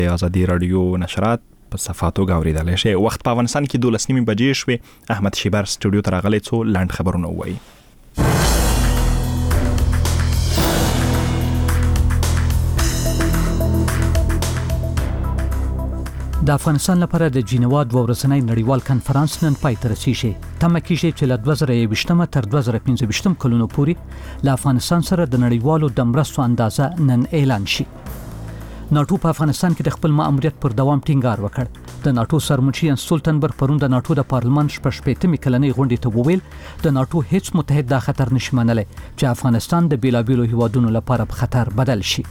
ازادي رادیو نشرات په صفحاتو غوړیدل شي. وخت په افغانستان کې 12:30 بجې شوې. احمد شیبر سټوډیو ته راغلی څو لاند خبرونه وایي. د افغانستان لپاره د جنیوا 2 ورځنی نړیوال کنفرانس نن پای ته رسیږي. تمه کیږي چې له 2021 تر 2025 کلونو پورې له افغانستان سره د نړیوالو د مرستو اندازه نن اعلان شي. ناټو په افغانستان کې د خپل مأموریت پر دوام ټینګار وکړ. د ناټو سرمنشي یانس سولټنبرګ پرون د ناټو د پارلمان شپږمې کلنۍ غونډې ته وویل د ناټو هیڅ متحد دا خطر نشي منلی چې افغانستان د بیلابیلو هیوادونو لپاره په خطر بدل شي.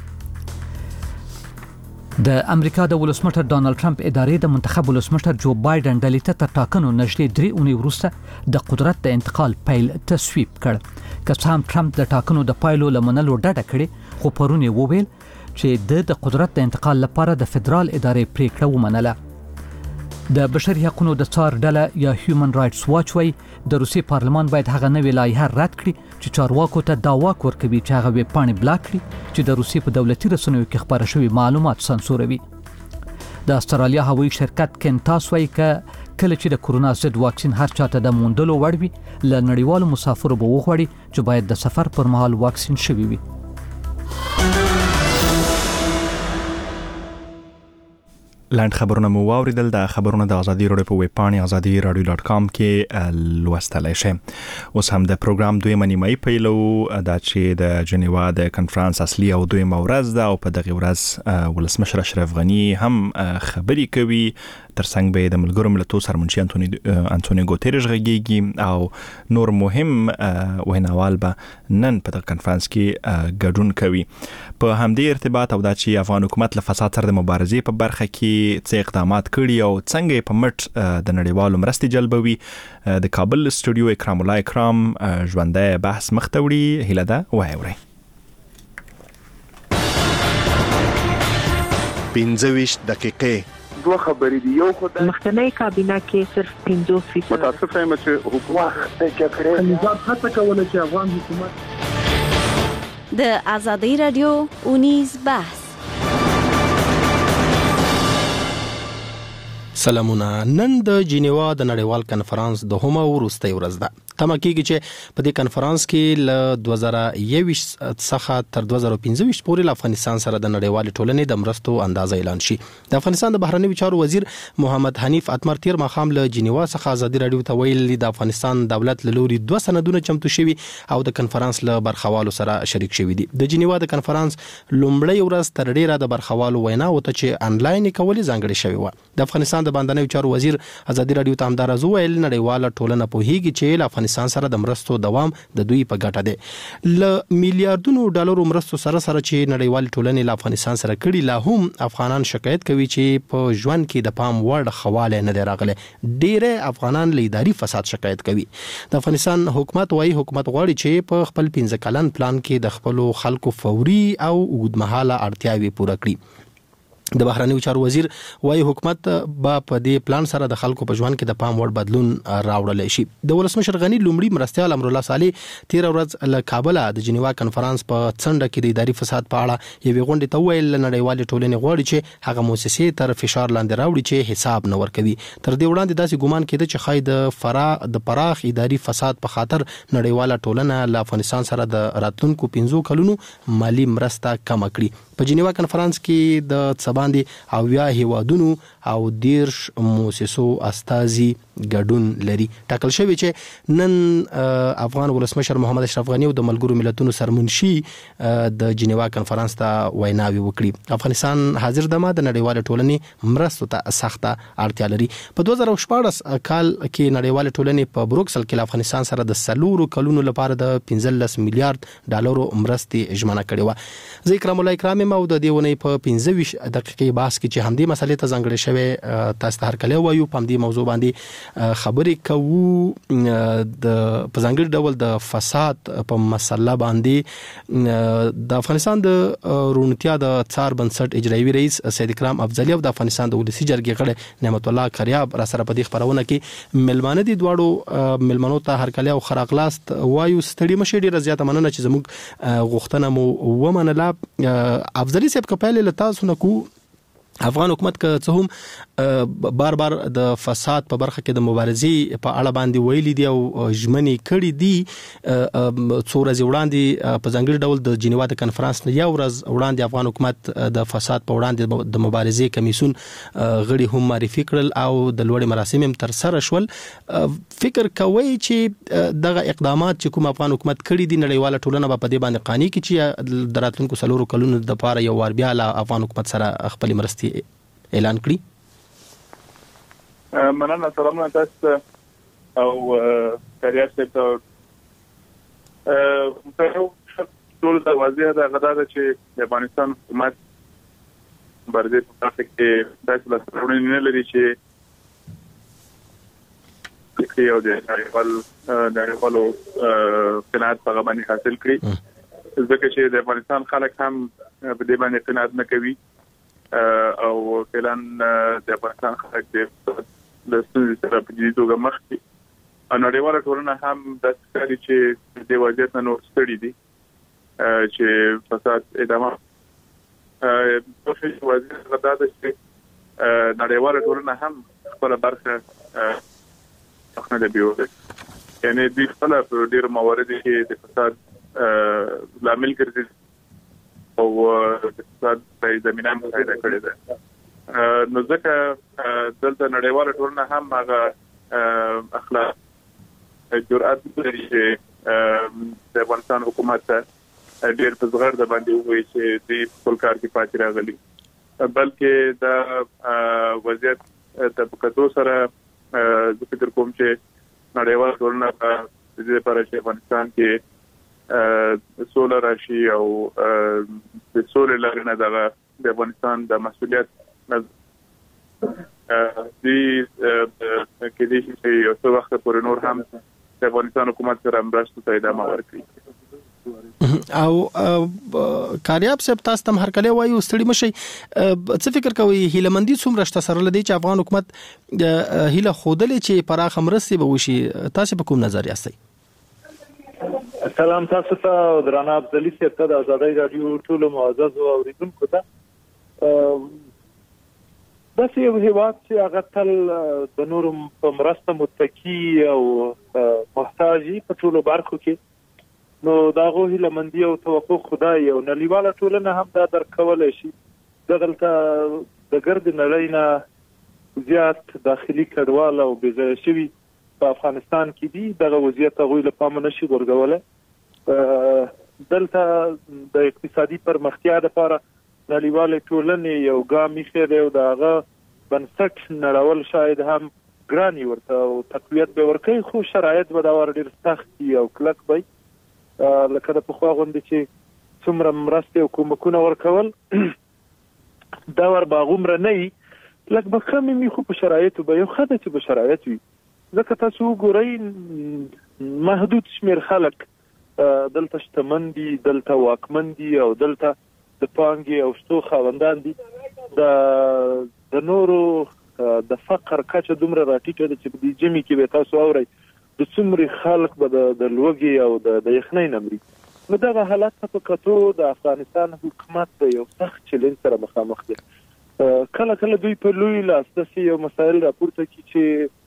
د امریکا د ولسمشر ډانلډ ټرمپ ادارې د منتخب ولسمشر جو بایدن د لیته تر ټاکنو نږدې 3 اونۍ وروسته د قدرت د انتقال پیل تصویب کړ. که څه هم ټرمپ د ټاکنو د پایلو لمنلو ډډه کړې، خو پرون یې وویل چې د قدرت د انتقال لپاره د فدرال ادارې پریکړه ومنله. د بشري حقوقو د څار ډله یا هیومن رائټس واچ وايي د روسي پارلمان باید هغه نوې لایحه رد کړي چې چارواکو ته دا واک ورکوي چې هغه ویب پاڼې بلاک کړي چې د روسي په دولتي رسنیو کې خبره شوی معلومات سانسوروي. د استرالیا هوایي شرکت کینټاس وايي کله چې د کورونا ضد واکسین هر چاته د موندلو وړ وي له نړیوالو مسافرو به وغواړي چې باید د سفر پر مهال واکسین شوي وي. لاند خبرونه مو واوریدل. د خبرونه د ازادي رادیو په ویب پاڼه azadiراdio.com کې لوستلای شئ. اوس هم د پروګرام دویمه نیمه پیلو دا چې د جنیوا د کنفرانس اصلي او دویمه ورځ ده او په دغه ورځ ولسمشر اشرف غنی هم خبري کوي. ترڅنګ به د ملګرو ملتونو سرمنشي انټونیو ګوتيريش غږیږي او نور مهم ویناوال به نن په دغه کنفرانس کې ګډون کوي. په همدې ارتباط او دا چې افغان حکومت له فساد سره د مبارزې په برخه کې څه اقدامات کړي او څنګه په مټ د نړیوالو مرستې جلبوي، د کابل سټوډیو اکرام الله اکرام ژوندۍ بحث مختوړي هیله ده وایوري. 15 دقیقې دوه خبرې دي. یو خدای مخکنی کابینه کې صرف 50% متاسف یم چې حکومت د جګړې نظام هڅه کوله چې افغان حکومت د ازادي رادیو اونیز بحث. سلامونه. نن د جنیوا د نړیوال کنفرانس د همه وروستۍ ورځ ده. تمه کیږي چې په دې کنفرانس کې له 2021 څخه تر 2025 پورې له افغانستان سره د نړیوال ټولنې د مرستو اندازه اعلان شي. د افغانستان د بهرنیو چارو وزیر محمد حنیف اتمر تیر ماښام له جنیوا څخه ازادي رادیو ته ویل د افغانستان دولت له لوري 2 سندونه چمتو شوي او د کنفرانس له برخوالو سره شریک شوي دي. د جنیوا د کنفرانس لومړی ورځ تر ډیره د برخوالو ویناو ته چې انلاین کولې ځانګړې شوی و. د افغانستان د باندنیو چارو وزیر ازادي رادیو ته همدارز ویل نړیواله ټولنه پوهیږي چې له افغانستان سره د مرستو دوام د دوی په ګټه دی. ل میلیارډونو ډالرو مرستو سره چې نړیوال ټولنې له افغانستان سره کړي، لا هم افغانان شکایت کوي چې په ژوند کې د پام وړ خواله نه دی راغلی. ډیره افغانان له اداري فساد شکایت کوي. د افغانستان حکومت غواړي چې په خپل 15 کلن پلان کې د خپل خلکو فوري او اوږدمهاله اړتیاوې پوره کړي. د بهرنیو چارو وزیر وايي حکومت با په دې پلان سره د خلکو په ژوند کې د پام وړ بدلون راوړل شي. د ولسمشر غنی لومړي مرستیال امر الله صالح تیر ورځ له کابل د جنیوا کنفرانس په څنډه کې د اداري فساد په اړه یوې غونډې ته ویل نړیوال ټولنې غواړي چې هغه مؤسسې تر فشار لاندې راوړي چې حساب نه ورکوي. تر دې وړاندې داسې ګومان کېده چې خای د پراخ اداري فساد په خاطر نړیواله ټولنه له افغانستان سره د راتلونکو 15 کلونو مالی مرسته کم کړي. په جنیوا کنفرانس کې د باندې او یا هیوادونو او 10 مؤسسو استازي ګډون لري. ټاکل شوی چې نن افغان ولسمشر محمد اشرف غنی او د ملګرو ملتونو سرمنشي د جنیوا کنفرانس ته ویناوي وکړي. افغانستان حاضر دمه د نړیوال ټولنې مرستو ته سخته اړتیا لري. په 2014 کال کې نړیوال ټولنې په بروکسل کې افغانستان سره د 4 کلونو لپاره د 15 میلیارډ ډالرو مرستې ژمنه کړې و. زه اکرام الله اکرام او د دیونه په 15 دقیقې بحث کې چې همدې مسلې ته ځانګړې شوی تاسو ته هر کله وایو په همدې موضوع باندې خبرې کوو. د په ځانګړي ډول د فساد په مسله باندې د افغانستان د روڼتیا د څار بنسټ اجرایي رئیس سید اکرام افضلی او د افغانستان د ولسی جرګې غړي نعمت الله کریاب را سره په دې خبرونه کې ملمانه دي. دواړو ملمنو ته هر کله او خراغلاست وایو. ستړي مشه ډیره زیاته مننه چې زموږ غوښتنه مو ومنله. افضلی صاحب کپاله لتا سنکو افغان حکومت که څه هم بار بار د فساد په برخه کې د مبارزې په اړه باندې ویلي دي او ژمنې کړې دي، څو ورځې وړاندې په ځانګړي ډول د جنیوا د کنفرانس نه یو ورځ وړاندې افغان حکومت د فساد په وړاندې د مبارزې کمیسیون غړي هم معرفي کړل او د لوړې مراسم هم تر سره شول. فکر کوي چې دغه اقدامات چې کوم افغان حکومت کړی دي نړیواله ټولنه په دې باندې قانع کی چې د راتلونکو 4 کلونو د لپاره یو وار بیا افغان حکومت سره خپل مرستي اعلان کړی؟ مننه، سلامونه تاسو او کاریاس ته ټول د واضح ده غدا ده چې د افغانستان حکومت برده په تاسو کې داسې لاسرونه نه لري چې یو د نړیوالو قناعت په باندې حاصل کړي، ځکه چې د افغانستان خلک هم په دې باندې قناعت نه کوي او فعلاً د افغانستان خلک د ستونزې سره په جدي توګه مخ دي. نړیواله ټولنه هم د ښکاري چې د وضعیت نه نور ستړي دي چې فساد ادامه په وضعیت غدا ده چې نړیواله ټولنه هم خپل برخه څنګه دی بیوله، یعنی د خپل ډیر موارد کې د فساد لامل ګرځي او د فساد په زمينه پیدا کړی ده. نو ځکه دلته نړیواله ټولنه هم هغه اخلاق جرأت لري چې د افغانستان حکومت ډیر په زغر د باندې وایي چې د خپل کار کې پاتې راغلي، بلکې دا وضعیت طبقاتو سره زه فکر کوم چې نړیواله ټولنه د دې لپاره چې افغانستان کې سوله راشي او د سولې لارې نه د افغانستان د مسؤلیت د کې دي چې یو څه وخت پورې نور هم د افغانستان حکومت سره مرسته ته ادامه ورکړي. او کاریاب صاحب تاسو تم هر کله وایو ستړي مشي، څه فکر کوي هیلمندي څومره شته سره لدی چې افغان حکومت هیله خودلې چې پراخ مرستې به وشي؟ تاسو په کوم نظر یاستئ؟ سلام تاسو ته درانه افضلی صاحب ته د آزادۍ رادیو ټول معزز اوریدونکو ته. داسې یو هیواد چې هغه تل د نورو په مرسته متکی او محتاجي په ټولو برخو کې، نو داغه هیلمندي او توقع خدای او نړیواله ټولنه هم دا درکولای شي. دغلته د ګرد نړۍ نه زیات داخلي کډوال او بېځایه شوي په افغانستان کې دي، دغه وضعیت هغوی له پامه نشي غورځولی. دلته د اقتصادي پرمختیا لپاره نړیواله ټولنې یو ګام ایښی دی او د هغه بنسټ نړول شاید هم ګران وي ورته او تقویت به ورکوي، خو شرایط به دا ور ډېر سخت وي او کلک وي. لکه د پخوا غوندې چې څومره مرستې او کومکونه ورکول دا ور باغومره نه وي، لږ به کم وي، خو په شرایطو به یو ښه ده چې به شرایط وي. ځکه تاسو وګورئ محدود شمېر خلک دلته شتمن دي، دلته واکمن دي او دلته د پانګې او شتو خاوندان دي. د نورو د فقر کچه دومره راټیټه ده چې په دې جمع کې به تاسو اورئ د څومره خلک به د لوږې او د یخنۍ نه مري. نو دغه حالت په کتو د افغانستان حکومت د یو سخت چلنج سره مخامخ دی. کله کله دوی په لوی لاس داسې یو مسایل راپورته کړي چې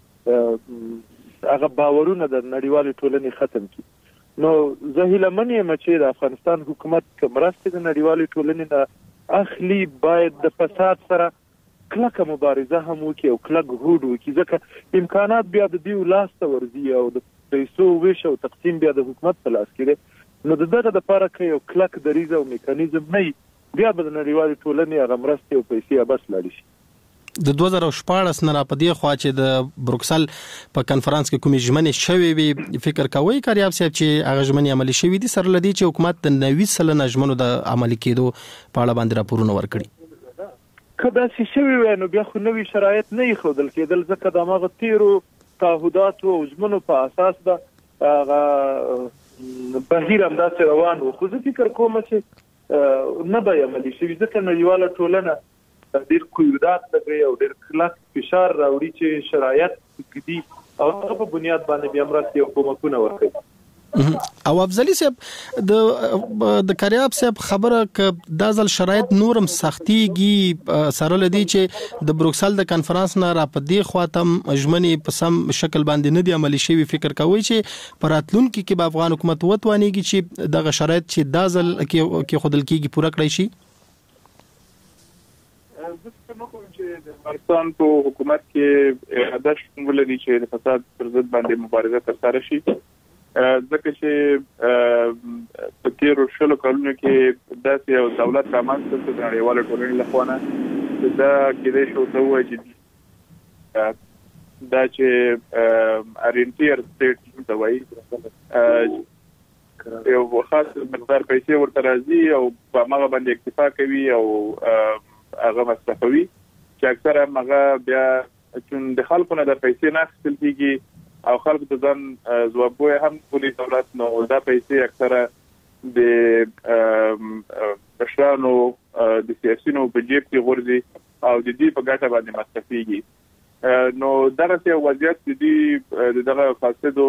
هغه باورونه د نړیوالې ټولنې ختم کړي. نو زه هیله من یم چې د افغانستان حکومت که مرستې د نړیوالې ټولنې نه اخلي باید د فساد سره کلکه مبارزه هم وکړي او کلک هوډ وکړي، ځکه امکانات بیا د دوی لاس ته ورځي او د پیسو ویش او تقسیم بیا د حکومت په لاس کې دی. نو د دغه لپاره که یو کلک دریځ او میکانیزم نه وي، بیا به د نړیوالې ټولنې هغه مرستې او پیسې بس لاړې شي. د 2014 نه را پدې خوا چې د بروکسل په کنفرانس کې کومې ژمنې شوې وي، فکر کوي کاریاب صاحب چې هغه ژمنې عملي شوې دي سره لدی چې حکومت د 90 سلنه ژمنو د عملي کېدو په اړه باندې راپورونه ورکړي؟ که داسې شوي وای نو بیا خو نوي شرایط نه ایښودل کېدل، ځکه د هماغه تیرو تعهداتو او ژمنو په اساس به هغه بهیر همداسې روان و. خو زه فکر کوم چې نه به یې عملي شوي، ځکه نړیواله ټولنه ډېر قیودات لګوي او ډېر کلک فشار راوړي چې شرایط دي او هغه په بنیاد باندې بیا مرستې او کومکونه ورکوي. او افضلی صاحب د کریاب صاحب خبره ک د ځل شرایط نورم سختيږي سره لدی چې د بروکسل د کانفرنس نه را پدې خواتم اجمنی په سم شکل باندې نه دی عملی شوی فکر کوي چې پراتلونکو کې به افغان حکومت وتوانیږي چې دغه شرایط چې د ځل کې خودل کېږي پوره کړی شي. د افغانستان په حکومت کې اراده شتون ولري چې د فساد پر ضد باندې مبارزه ترسره شي، ځکه چې په تیرو شلو کلونو کې داسې یو دولت رامنځته شو د نړیوالو ټولنې لخوا نه دا کېدای شو ته وایي چې دا چې ارینټیر سټیټ ته وایي یو خاص مقدار پیسې ورته راځي او په هغه باندې اکتفا کوي او هغه مصرفوي چې اکثره هغه بیا چې د خلکو نه د پیسې نه اخیستل کېږي او خلکو ته ځان ځوابوي هم پولیس دولت نو دا پیسې اکثره د مشرانو د سیاسيونو په جیب کې غورځي او د دې په ګټه باندې مصرفيږي. نو دغه یو وضعیت د دغه فاسدو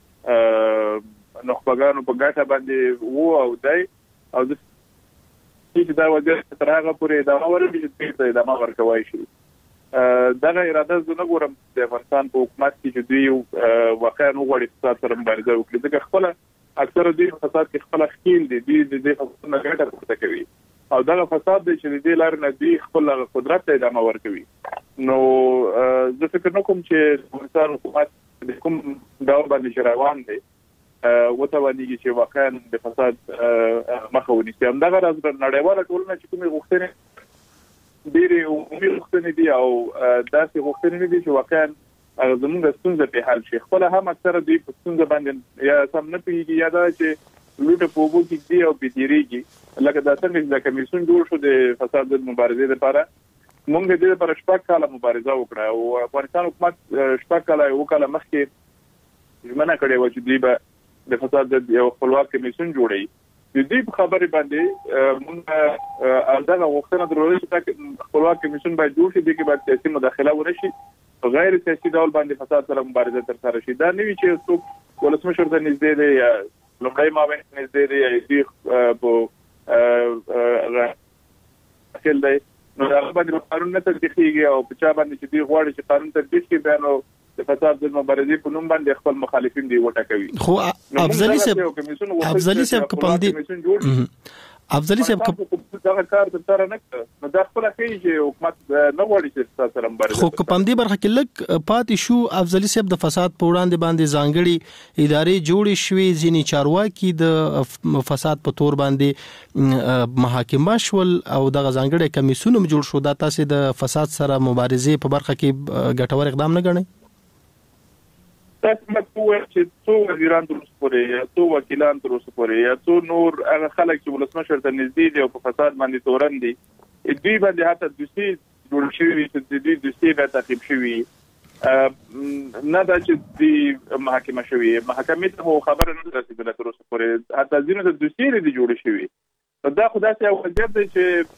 نخبګانو په ګټه باندې وو او دای او د چې دا وضعیت تر هغه پورې دا ورته چې دا ما ورکوي شي. دغه اراده زونه ګورم د افغانستان په حکومت کې چې دوی واقعا وګړي فساد سره مبارزه وکړي، ځکه خپل اکثره دوی فساد کې خپل خپل دي د خپل ګټه پورته کوي او دغه فساد چې د لار نه دوی خپل قدرت ته ادامه ورکوي. نو زه فکر نکوم چې افغانستان حکومت د کوم ډول باندې روان دی وتوانیږي چې واقعا د فساد مخه ونیسي. همدغه راز نړیواله ټولنه چې کومې غوښتنې ډېرې عمومي غوښتنې دي او داسې غوښتنې دي چې واقعا زموږ ستونزه په حل شي. خپل هم اکثره دوی په ستونزه باندې یا سم نه پیږي یا دا چې لوټه په وګو کې دی او بيديريږي لکه دا څنګه چې کمیسیون جوړ شو د فساد د مبارزې لپاره. موږ د دې لپاره شپږ کاله مبارزه وکړه او افغانستان حکومت شپږ کاله وکاله مخکې ژمنه کړې و چې دوی به د فساد د یو خپلواک کمیسیون جوړي. د دې خبرې باندې موږ دغه غوښتنه درلوده چې خپلواک کمیسیون باید جوړ شي، د کې باید سیاسي مداخله ونشي، غیر سیاسي ډول باندې فساد سره مبارزه ترسره شي. دا نه وی چې څوک ولسمشر ته نږدې دی یا لومړی معاون نږدې دی یا دې په اصل دی نو دا باندې قانون نه تطبیقيږي او په چا باندې چې دی غواړي چې قانون تطبیق کړي بیا نو د فساد د مبارزې په نوم باندې خپل مخالفین دی وټاکوي. خو افضلی صاحب کوم دی افضلی صاحب دا کار تر نه نو دا خپل کوي چې حکومت نه غواړي چې فساد سره مبارزه. خو کوم دی برخه کې لک پاتې شو افضلی صاحب د فساد په وړاندې باندې ځانګړي ادارې جوړې شوې، ځینې چارواکي د فساد په تور باندې محاکمه شول او د ځانګړي کمیسیون جوړ شو. دا تاسو د فساد سره مبارزې په برخه کې ګټور اقدام نه ګڼئ؟ تاسو مکوه چې څو وزیران تر اوسه پورې یا څو وکیلان تر اوسه پورې یا څو نور هغه خلک چې ولسمشر ته نږدې دي او په فساد باندې تورن دي دوی باندې حتی دوسي جوړ شوی چې دوی دوسي به تعقیب شوی نه دا چې دی محاکمه شوی محاکمې ته خبره نه رسیدله تر اوسه پورې، حتی ځینې د دوسي لري جوړ شوی. دا خدای سي یو وضعیت دی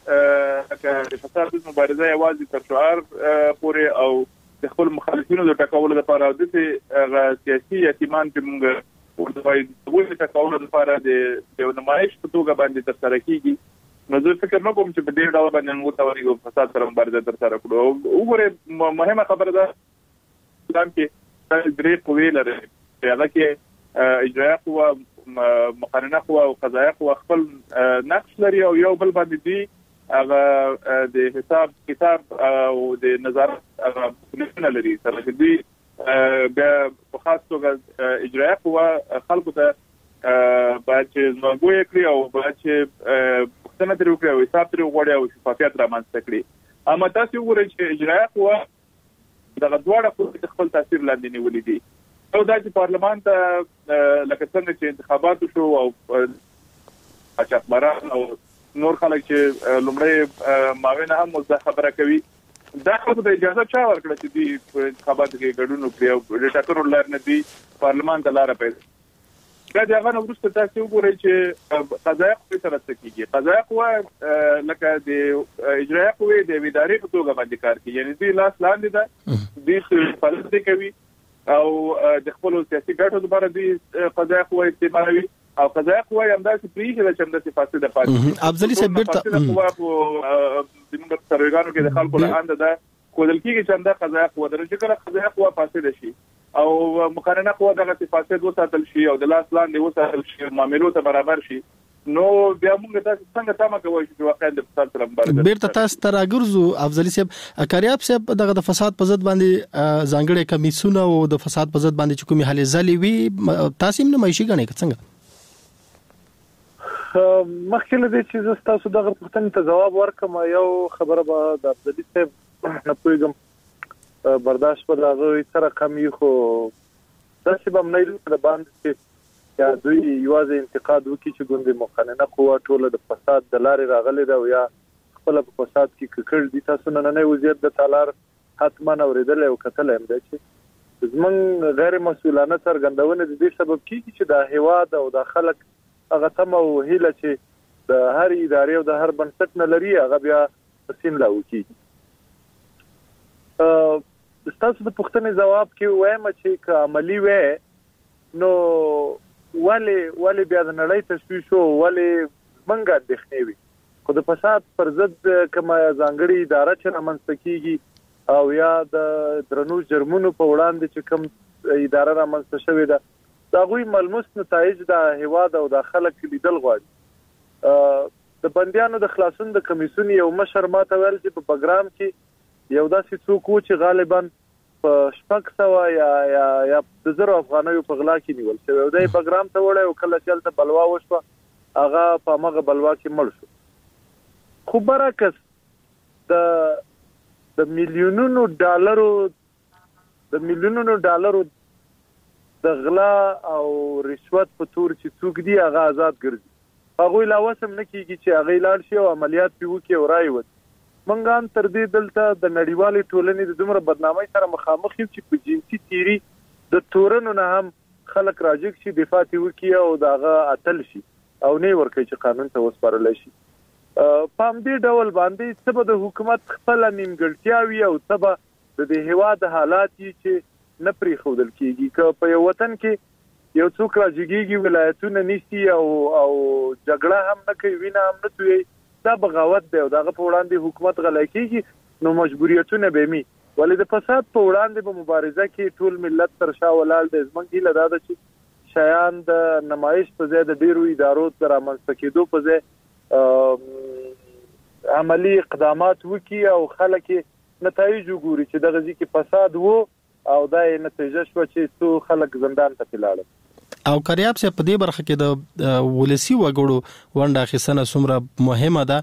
چې د فساد مبارزه یوازې تر شعار پورې او د خپل مخالفینو د ټاکولو لپاره د سیاسي یتیمان چې موږ ورته د ټاکولو لپاره د نمایش په توګه باندې ترسره کیږي. نو زه فکر نه کوم چې په دې ډول باندې موږ تاوانیږو فساد سره مبارزه ترسره کړو. وګوره مهمه خبره ده اسلام کې درې قوې لري، هغه کې اجرایه قوه، مقننه قوه او قضایه قوه خپل نقش لري او یو بل باندې دي هغه د حساب کتاب او د نظارت هغه لري. سره دې په خاص توګه اجرایه قوه خلکو ته باید چې نوګوي کړی او باید چې پښتنه تر وکړي او حساب تر وغوړي او شفافیت رامنځته کړي. اما تاسو وګورئ چې اجرایه قوه دغه دواړه په خپل تاثیر لاندې نیولې دي او دا چې پارلمان ته لکه څنګه چې انتخابات شو او اچاپمران او نور خلک چې لومړی معاون هم مزه خبره کوي، دا خو د اجازه چا ورکړه چې دی په انتخاباتو کې ګډون وکړي او د ټاکنو لار نه دی پارلمان ته لار پیدا. دا د هغه وروسته تاسو وګورئ چې قضایه قوه سره څه کیږي. قضایه قوه لکه د اجرایه قوه د ادارې په توګه باندې کار کوي، یعنی دوی لاس لاندې ده، دوی فعالیت کوي او د خپل سیاسي ګټو لپاره د قضایي قوه استعمالوي او قضایي قوه هم داسې پریږي چې هم د فاسده پاتې افضلي صاحب بیرته د موږ سروګانو کې د خلکو له اند ده کودل کېږي چې دا قضایي قوه درجه کله قضایي قوه فاسده شي او مقارنه قوه دغه فاسد وساتل شي او د لاس لاندې وساتل شي معاملو ته برابر شي نو بیا موږ تاسو څنګه تمه کوو چې واقعا د فساد سره مبارزه بیرته تاسو تر اګرزو افضلي صاحب کاریاب صاحب دغه د فساد په ضد باندې ځانګړي کمیسونه او د فساد په ضد باندې کومې حل ځلې وي تاسو هم نه مېشي غنې څنګه مخکې له دې چې تاسو دغه پوښتنې ته جواب ورکړم یو خبره به د افضلي صاحب نه پوهیږم برداشت په دغه سره کمی خو داسې به هم نه د باندې یا دوی یوازې انتقاد وکړي چې ګوندې مقننه قوه ټوله د فساد د لارې راغلې ده او یا خپل په فساد کې ککړ دي تاسو نننۍ وضعیت د تالار حتما اوریدل او کتل هم ده چې زمونږ غیر مسؤلانه څرګندونه د دې سبب کیږي چې د هیواد او د خلک هغه تم او هیله چې د هر ادارې او د هر بنسټ نه لري هغه بیا سین لا وکړي تاسو د پوښتنې جواب کې وایم چې عملی وې نو ولی بیا د نړۍ تشویش او ولی منګه اندېښنې وي خو د فساد پر ضد کومه ځانګړې اداره چې رامنځته کیږي او یا د درنو جرمونو په وړاندې چې کوم اداره رامنځته شوې ده دا غوي ملموس نتایج د هیواد او د خلک لیدل غواړي د بندیانو د خلاصون د کمیسیون یو مشر ماته ویل چې په پروګرام کې یو داسې څوک و چې غالبا په 600 یا د زر افغانیو په غلا کې نیول شوی دی پروګرام ته وړي او کله چې ته بلوا وشو هغه په مغه بلوا کې مړ شو خو برعکس د میلیونونو ډالرو د غلا او رشوت په تور چې څوک دی هغه آزاد ګرځي هغه لا وسم نه کیږي چې هغه لاړ شي او عملیات پیو کې او رايوت منګ هم تر دې دلته د نړیوالې ټولنې د دومره بدنامۍ سره مخامخ یو چې په جنسي تیری د تورنو نه هم خلک راجګ شي دفاع وکړي او داغه اتل شي او نه ورکه چې قانون ته وسپارل شي پام دې ډول باندې سبب د حکومت خپل نیمګړتیاوي او سبب د دې هواد حالات چې نه پری خودل کیږي که په یو وطن کې یو څوک راځيږي ولایتونه نشي او جګړه هم نه کوي وینه هم نه توي دا بغاوت دی او دغه په وړاندې حکومت غلای کیږي نو مجبوریتونه به می ولې د فساد په وړاندې په مبارزه کې ټول ملت تر شا ولال د زمنګ له داده چې شایان د نمایش په ځای د ډیرو ادارو تر منځ کېدو په ځای عملی اقدامات وکي او خلک نتایج وګوري چې دغه ځکه فساد وو او دا نتیجه شو چې څو خلک زندان ته لاړل او کاریاب صاحب په دې برخه کې د ولسی وګړو ونده خسنه سمره مهمه ده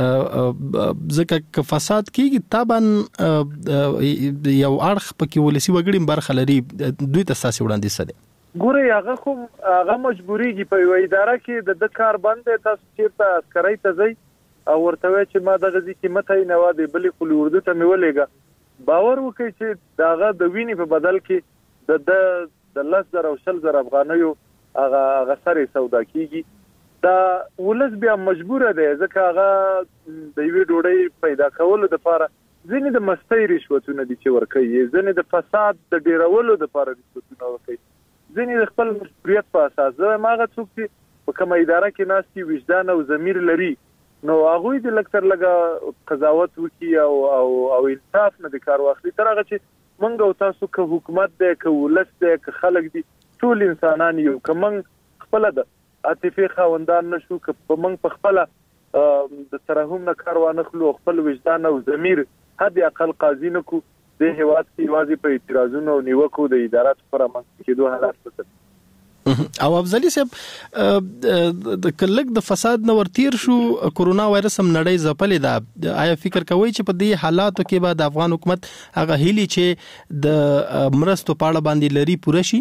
ځکه فساد کېږي طبعا یو اړخ پکې ولسی وګړي برخه لري دوی ته اساسي وړاندې سده ګوره هغه مجبوریږي په یو اداره کې د کار باندې تاسو چیرته عسکرۍ ته ځئ او ورته چې ما دغه ځکه مته نه و دی بلې خو اردو ته مې ولېګا باور وکړي چې داغه د ویني په بدل کې د 10,000 او 20,000 افغانیو هغه سره سودا کیږي دا ولس بیا مجبور دی ځکه هغه د یوې ډوډۍ پیدا کولو لپاره ځینې د مستۍ رشوتونه دي چې ورکوي ځینې د فساد د ډیرولو لپاره رشوتونه ورکوي ځینې د خپل مسؤلیت په اساس زه ماغه څوک چې په کومه اداره کې ناستي وجدان او ضمیر لري نو هغه د لکتر لګه قضاوت وکي او انصاف نه د کار واخلي تر هغه چې منګ او تاسو که حکومت دی که ولس دی که خلک دي ټول انسانان یو که منګ خپل د عاطفي خاوندان نشو که په منګ په خپل د ترحم نه کار وانخلو خپل وجدان او ضمیر حد اقل قاضي نه کو د هیواد کې واځي په اعتراضونو او نیوکو د ادارات پر منځ کې دوه حالات پته او افضلي صاحب د کلک د فساد نو ورتیر شو کورونا وایرس هم نړۍ زپلې ده آیا فکر کوي چې په دې حالاتو کې به د افغان حکومت هغه هلي چې د مرستو پاړه باندې لري پوره شي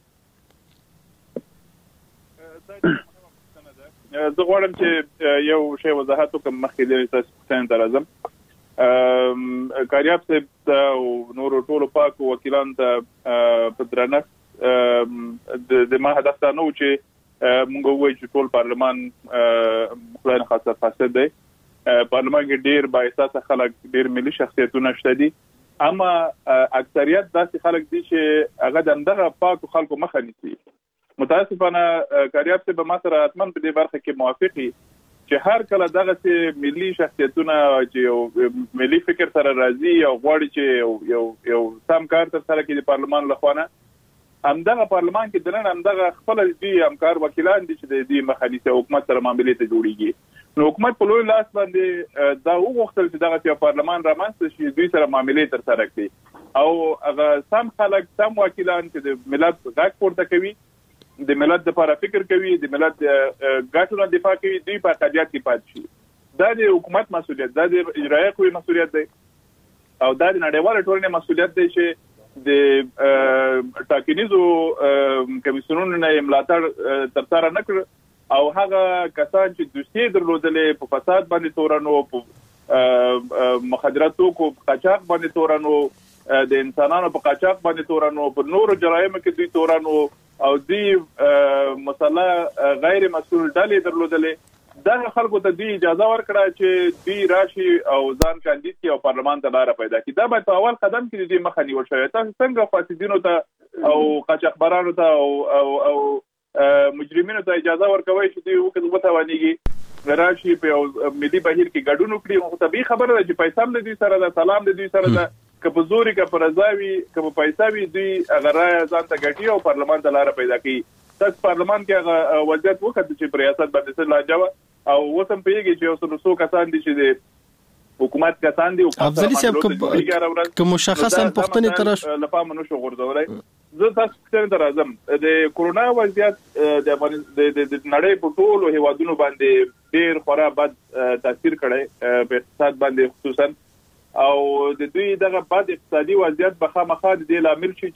زه غواړم چې یو شی وضاحت وکم مخکې د تاسو څنګه درازم کاریاب صاحب او نور ټولو پاک وکیلان ته په درنښت د ما هدف دا نو چې موږ وایو چې ټول پارلمان خلانه خاصه فاسد دی پارلمان کې ډیر با احساس خلک ډیر ملي شخصیتونه شته دي اما اکثریت داسې خلک دي چې هغه دغه پاکو خلکو مخه نیسي. متاسفانه کاریاب څه به ما سره حتما په دې برخه کې موافقي چې هر کله دغه ملي شخصیتونه چې ملي فکر سره راځي او غواړي چې یو سم کار تر سره کې د پارلمان لخوانه همدغه پارلمان کې دنن همدغه خپل دي همکار وکیلان دي چې د دې مخه نیسي حکومت سره معاملې ته جوړیږي. نو حکومت په لوی لاس باندې دا وغوښتل چې دغه پارلمان رامنځته شي دوی سره معاملې تر سره کړي او هغه سم خلک سم وکیلان چې د ملت غږ پورته کوي د ملت لپاره فکر کوي د ملت ګټو دفاع کوي دوی په قضیات کې پات شي. دا د حکومت مسؤلیت دا د اجرایه قوې مسؤلیت دی او دا د نړیوال ټولنې مسؤلیت دی چې د ټاکنیزو کمیسیونونو نه ملاتړ تر سره نه کړ او هغه کسان چې دوسیې درلودلې په فساد باندې تورنو په مخدراتو کو قاچاق باندې تورنو د انسانانو په قاچاق باندې تورنو په نورو جرایمو کې دوی تورنو او دوی مسله غیر مسؤل ډلې درلودلې دا خلکو ته دوی اجازه ورکړه چې دوی راشي او ځان کاندید کړي او پارلمان ته لار پیدا کړي. دا باید په اول قدم کې دوی مخه نیول شوی. تاسو څنګه فاسدینو ته او قاچاقبرانو ته او مجرمینو ته اجازه ورکوي چې دوی وکړي راشي په ملي بهیر کې ګډون وکړي. نو طبيعي خبره ده چې پیسې هم د دوی سره ده سلام د دوی سره ده که په زوري که په رضاوي که په پیسې وي دوی هغه رایه ځان ته ګټي او پارلمان ته لاره پیدا کوي. تاسو پارلمان کې هغه وضعیت وکړئ چې په ریاست باندې څه لاجوه او وسم پیږي چې اوس نو کسان دي چې د حکومت کسان دي او افضلي صاحب کوم مشخصا پښتني طرف لپاره منو شو غورځولای. زه تاسو څنګه درازم د کورونا وضعیت د نړۍ په ټولو هیوادونو باندې ډېر خورا بد تاثیر کړی په اقتصاد باندې خصوصا او د دوی دغه بد اقتصادي وضعیت به خامخا د دې لامل شي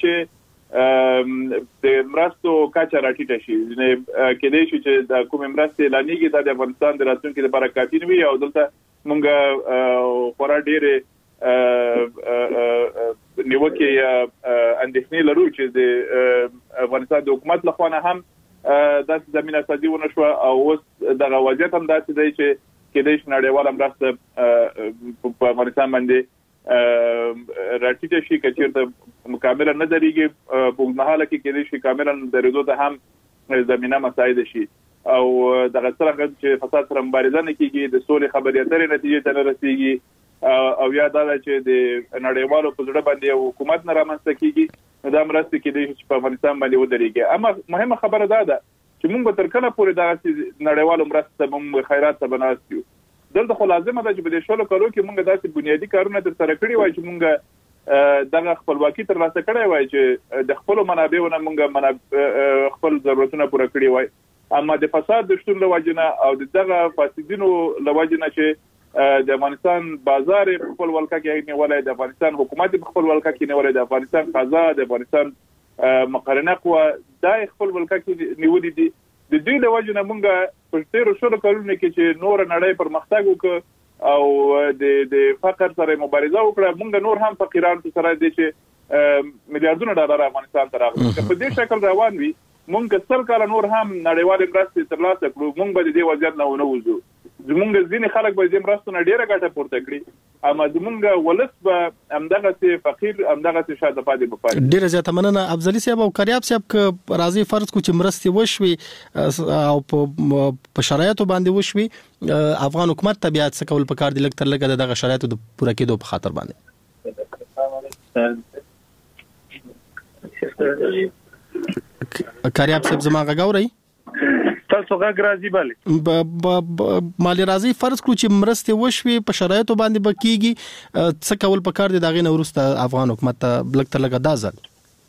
چې د مرستو کچه راټیټه شي. کېدای شي چې د کوم مرستې لانیږي د افغانستان د راتلونکي لپاره کافي نه وي او دلته مونږ خورا ډېر نیوکه اندېښنې لرو چې د افغانستان د حکومت لخوا نه هم داسې زمينه سازي ونه شو او اوس دغه وضعیت هم داسې دی چې کېدای شي نړیواله مرسته په افغانستان باندې راټیټه شي که چېرته کاملا نه درېږي په اوږدمهاله کې کېدای شي کاملا درېدو ته هم زمینه مساعده شي او دغه څرنګه چې فساد سره مبارزه نه کېږي د سولې خبرې اترې نتیجې ته نه رسېږي او یا دا چې د نړیوالو په زړه باندې یو حکومت نه رامنځته کېږي دا مرستې کېدای شي چې په افغانستان باندې ودرېږي. اما مهمه خبره دا ده چې موږ به تر کله پورې دغسې نړیوالو مرستو ته موږ خیرات ته به ناست یو. دلته خو لازمه ده چې په دې شلو کالو کې موږ داسې بنیادي کارونه ترسره کړي وای چې موږ دغه خپلواکي ترلاسه کړی وای چې د خپلو منابعو نه موږ خپل ضرورتونه پوره کړي وای. اما د فساد د شتون له وجې نه او د دغه فاسدینو له وجې نه چې د افغانستان بازار په خپل ولکه کې نیولای د افغانستان حکومت په خپل ولکه کې نیولای د افغانستان قضا د افغانستان مقرنه قوه د خپل ولکه کې نیولې دي. د دوی له وجې نه موږ په تیرو شلو کلونو کې چې نور نړۍ پرمختګ وکړ او د فقر سره مبارزه وکړه موږ نور هم فقیران سره دي چې میلیارډونه ډالر افغانستان ته راغلي. که په دې شکل روان وي موږ سل کال نور هم نړیوالې مرستې ترلاسه کړو موږ به د دې وضعیت نه ونه وځو. زمونږ ځینې خلک به دې مرستو نه ډېره ګټه پورته کړي اما زمونږ ولس به همدغسې فقیر همدغسې شاته پاتې به پاتې. ډېره زیاته مننه افضلي صاحب او کاریاب صاحب که راځي فرض کو چې مرستې وشوي او په شرایطو باندې وشوي افغان حکومت ته بیا څه کول پکار دي لږ تر لږه دغه شرایطو د پوره کېدو په خاطر باندې. کاریاب صاحب زما غږ اورئ؟ تاسو غږ راځي بله مالي راځي فرض کړو چې مرستې وشوي په شرایطو باندې به کېږي څه کول پکار دي د هغې نه وروسته افغان حکومت ته لږ تر لږه دا ځل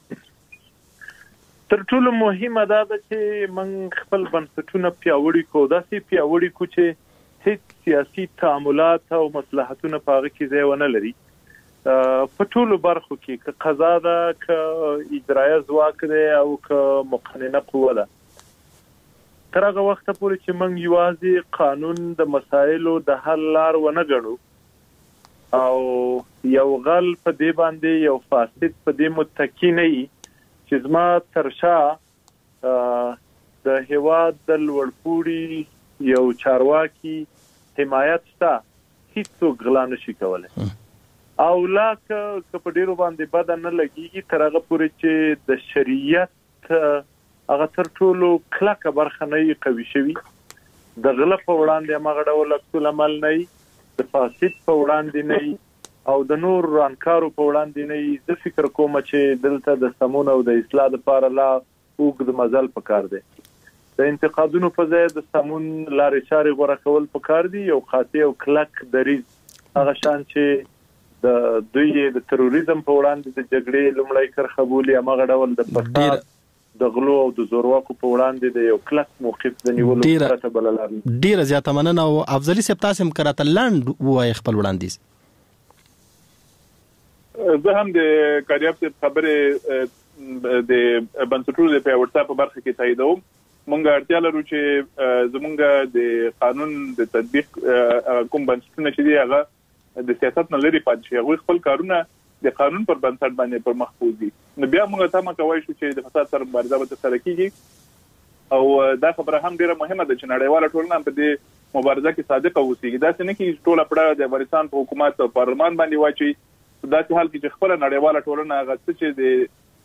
تر ټولو مهمه دا ده چې موږ خپل بنسټونه پیاوړي کړو داسې پیاوړي کړو چې هیڅ سیاسي تعاملات او مصلحتونه په هغه کې ځای ونه لري. په ټولو برخو کې که قضا ده که اجرایه ځواک دی او که مقننه قوه ده تر هغه وخته پورې چې موږ یوازې قانون د مسایلو د حل لار ونه ګڼو او یو غل په دې باندې یو فاسد په دې متکی نه وي چې زما تر شا د هیواد د لوړپوړي یو چارواکي حمایت شته هیڅوک غلا نشي کولی او لا که په ډیرو باندې بد نه لګيږي تر هغه پورې چې د شریعت هغه تر ټولو کلکه برخه نه قوي شوی د غلط په وړاندې هغه ډول عکس عمل نه د فاسد په وړاندې نه او د نور رانکارو په وړاندې نه زه فکر کوم چې دلته د سمون او د اصلاح لپاره لا اوږد مزل پکار دی د انتقادونو په ځای د سمون لارې چارې غوړه کول پکار دي او قاطع او کلک دریځ هغه شان چې د دوی د تروریزم په وړاندې د جګړې لومړی کرخه بولي هغه ډول د فساد د غلو او د زورواکو په وړاندې د یو کلک موقف د نیولو لپاره بللار ډیره زیاته مننه او افضلی صاحب تاسو هم کراته لاند وای خپل وړاندیز زه هم د کاریاب څخه خبره د بنسټونو د پیاوړتیا په برخه کې تاییدوم مونږ اړتیا لرو چې زمونږ د قانون د تطبیق کوم بنسټونه چې دی هغه د سیاست نه لري پاتې شي هغه خپل کارونه د قانون پر بنسټ باندې پر مخ بوزي نو بیا موږ ته کوي چې د فساد سره مبارزه به تر کیږي او دا خبره هم ډیره مهمه ده چې نړیواله ټولنه په دې مبارزه کې صادقه اوسي دا څنګه کې ټول پړه د افغانستان په حکومت او پارلمان باندې واچي دا چې حال کې خپل نړیواله ټولنه غوښتي چې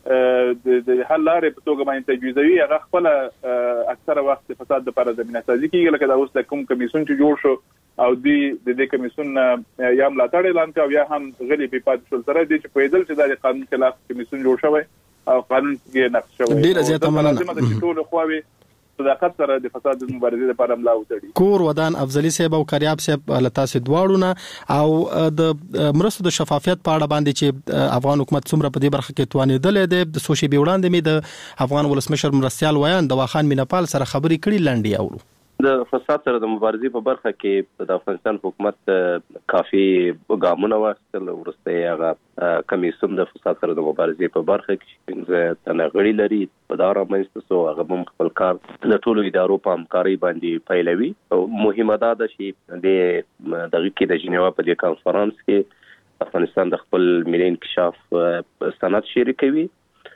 د حل لارې په توګه باندې تجویزوي هغه خپل اکثره وخت فساد لپاره زمينه سازي کوي لکه دا اوس د کوم کمیسون چې جوړ شو او د دې کمیسون یا ملاتړ اعلان کا یا هم غلي په پات شول سره د چې په دې چې د قانون خلاف کمیسون جوړ شوی او قانون کې نقش شوی ډیره زیاته مننه د ټول خواوي صداقت سره د فساد مبارزې لپاره ملا وتړي کور ودان افضلی صاحب او کاریاب صاحب لتا سي دواړو نه او د مرستو د شفافیت په اړه باندې چې افغان حکومت څومره په دې برخه کې توانېدل د سوشي بیوړاندې می د افغان ولسمشر مرستيال ویان د واخان مینپال سره خبرې کړي لنډي اورو د فساد سره د مبارزې په برخه کې د افغانستان حکومت کافي ګامونه واخیستل ورسته هغه کمیسون د فساد سره د مبارزې په برخه کې څنګه تنغړی لري په دا رامنځته سو هغه هم خپل کار د ټولو ادارو په همکاري باندې پیلوي او مهمه ده چې د دغه کې د جنیوا په دې کانفرنس کې افغانستان د خپل ملي انکشاف سند شریکوي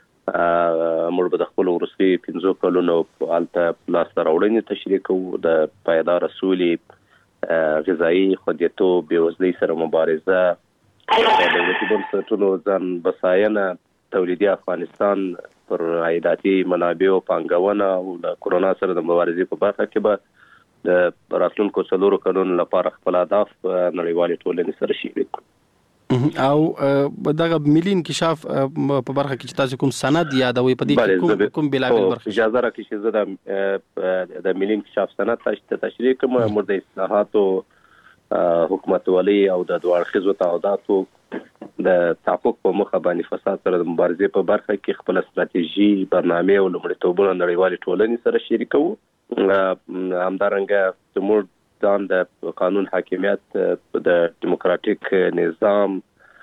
موږ به د خپل ورسي 15 کلونو په الته لاس راوړنې تشریح کوو د پایدار اصولي غذایی خوندیتوب بېوزلۍ سره مبارزه د دولتي بنسټونو ځان بساینه تولیدي افغانستان پر عایداتي منابعو پانګونه او د کورونا سره د مبارزې په برخه کې به د راتلونکو 4 کلونو لپاره خپل اهداف نړیوالې ټولنې سره شریک او دغه ملي انکشاف په برخه کې چې تاسو کوم سند یادوي په دې کوم بلابل برخه اجازه راکړئ چې زه د ملي انکشاف سند تشریح کوم د اصلاحاتو حکومتولي او د دوه اړخیزو تعهداتو د تحقق په مخه باندې فساد سره د مبارزې په برخه کې خپل ستراتیژي برنامه او لومړیتوبونه نړیوالې ټولنې سره شریکوو همدارنګه زموږ د قانون حاکمیت د دیموکراتیک نظام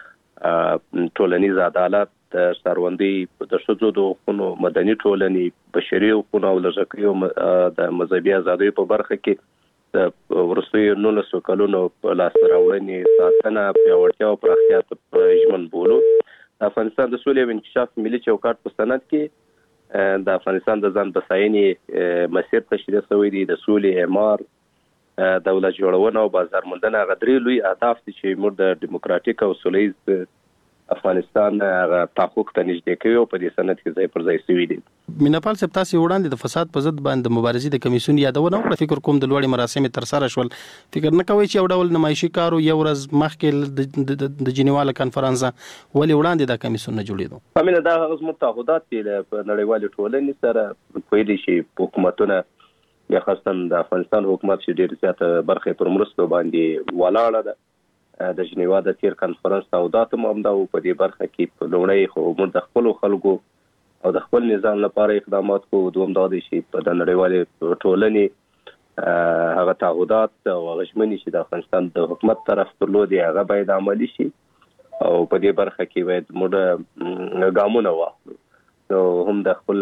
ټولنیز عدالت د سروندي د شذو د حقوقو مدني ټولنې بشري حقوق او لږکیو د مذهبي ازادۍ په برخه کې د ورسوي 19 کلونو په لاس راوړنې ساتنه پیاوړتیا او پراختیا ته ژمن بولو افغانستان د سولې او انکشاف ملي چوکاټ په سند کې د افغانستان د ځان بساینې مسیر تشریح شوی دی د سولې اعمار دولت جوړونه او بازار موندنه غدري لوی اهداف دي چې موږ د دیموکراتیک او سولهییز افغانستان تحقق ته نږدې کوي او په دې سند کې ځای پر ځای شوی دي مینپال صاحب تاسو وړاندې د فساد په ضد باندې مبارزې د کمیسون یادونه وکړه فکر کوم د لوړې مراسم تر سره شول فکر نه کوي چې یو ډول نمایشي کارو یو ورځ مخکې د جنیوا کانفرنس ولې وړاندې د کمیسون نه جوړېدو همینه دا هغه متحدات دي په نړیوالې ټولنې سره په دې شي حکومتونه یا خاصه د افغانستان حکومت چې ډېر زیات برخه پر مرستو باندې ولاړه ده د جنیوا د تیر کانفرنس تعهدات هم دا په دې برخه کې په لومړی خو موږ د خپل خلکو او د خپل نظام لپاره اقدامات کوو دوم دا دي چې په د نړیوالې ټولنې هغه تعهدات او غشمنې چې د افغانستان د حکومت طرف درلودي هغه باید عملي شي او په دې برخه کې باید موږ ګامونه واخلو نو هم د خپل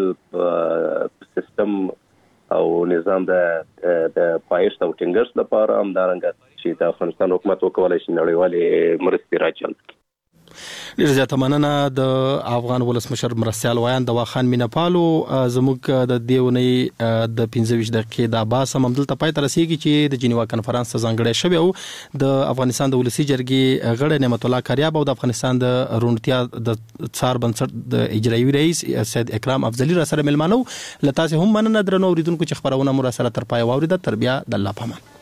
سیستم او نظام د پایښت او ټینګښت لپاره هم دا رنګ چې د افغانستان حکومت وکولای شي نړیوالې مرستې راچل ډیر زیاته مننه د افغان ولسمشر مرستيال وایان د واخان مینپالو زموږ د دیونی د 15 دقیقې د باسم عمدلته پای تر رسیدي چې د جنیوا کانفرنس ته ځانګړی شوی او د افغانستان د ولسی جرګې غړي نعمت الله کاریاب او د افغانستان د رونتیا د څار بنسټ د اجرایي رئیس سید اکرام افضلی را سره ملمانو لته هم مننه درنو اوریدونکو چې خبرونه مو را سره تر پای واوریده تر بیا د الله پامان.